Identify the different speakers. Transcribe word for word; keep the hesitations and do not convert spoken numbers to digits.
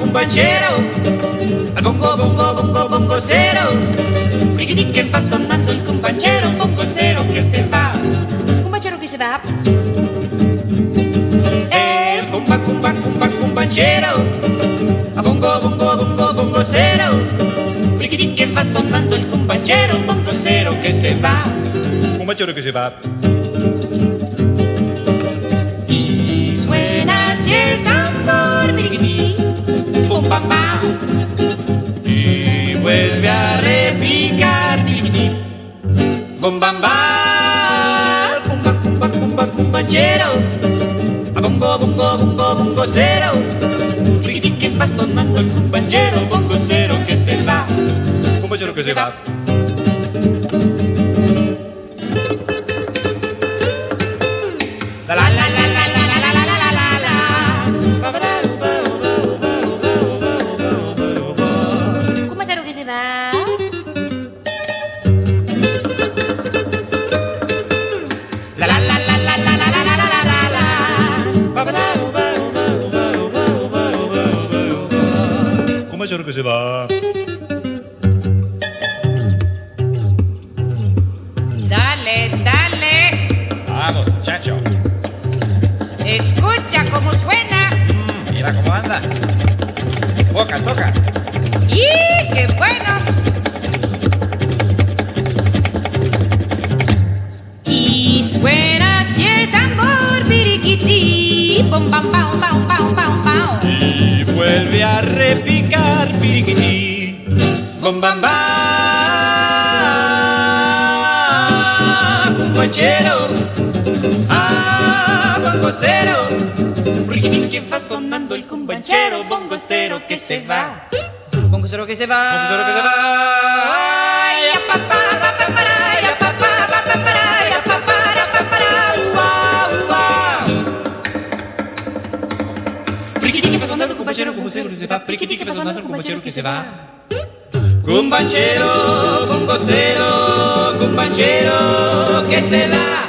Speaker 1: cumbanchero, al bongo, bongo, bongo, bongo cero. Friquiti que va sonando el cumbanchero, bongo cero que se va.
Speaker 2: Cumbanchero que se va.
Speaker 1: El cumba, cumba, cumba, cumbanchero, a bongo, bongo, bongo, bongo cero. Friquiti que va sonando el cumbanchero, bongo cero que se va.
Speaker 3: Cumbanchero que se va.
Speaker 1: Y suena así el tambor, friquiti, pum pam pam. Y vuelve a repicar, friquiti, bom bam bam. Cumba, cumba, cumba, cumbanchero, a bongo, bongo, bongo, bongo cero. Friquiti que va sonando el cumbanchero, bongo cero que se va.
Speaker 3: Cumbanchero que se va.
Speaker 1: La la la la la la la la la la la.
Speaker 2: Cumbanchero que se va.
Speaker 1: La la la la la la la la la la la la.
Speaker 3: Cumbanchero que se va.
Speaker 2: Dale, dale.
Speaker 3: Vamos, muchacho.
Speaker 2: Escucha cómo suena.
Speaker 3: Mm, mira cómo anda. Toca, toca.
Speaker 2: ¡Y qué bueno! Y suena así el tambor, piriquití, pom pam pam pam pam pam pam.
Speaker 3: Y vuelve a repicar, piriquití,
Speaker 1: Bom bam bam. Cumbanchero, ah, bongo cero. Friquiti que va sonando el cumbanchero, bongo cero que se va.
Speaker 2: Bongo cero que se va.
Speaker 3: Cumbanchero que se va.
Speaker 2: Ay, a papá, pa, pa, para, ay, a papá, pa, pa, para, ay, a papá, ra, pa, para, ua, ua.
Speaker 1: Friquiti que va sonando el cumbanchero, bongo cero que se va. Friquiti que va sonando el cumbanchero que se va. Cumbanchero, bongo cero, cumbanchero que se va.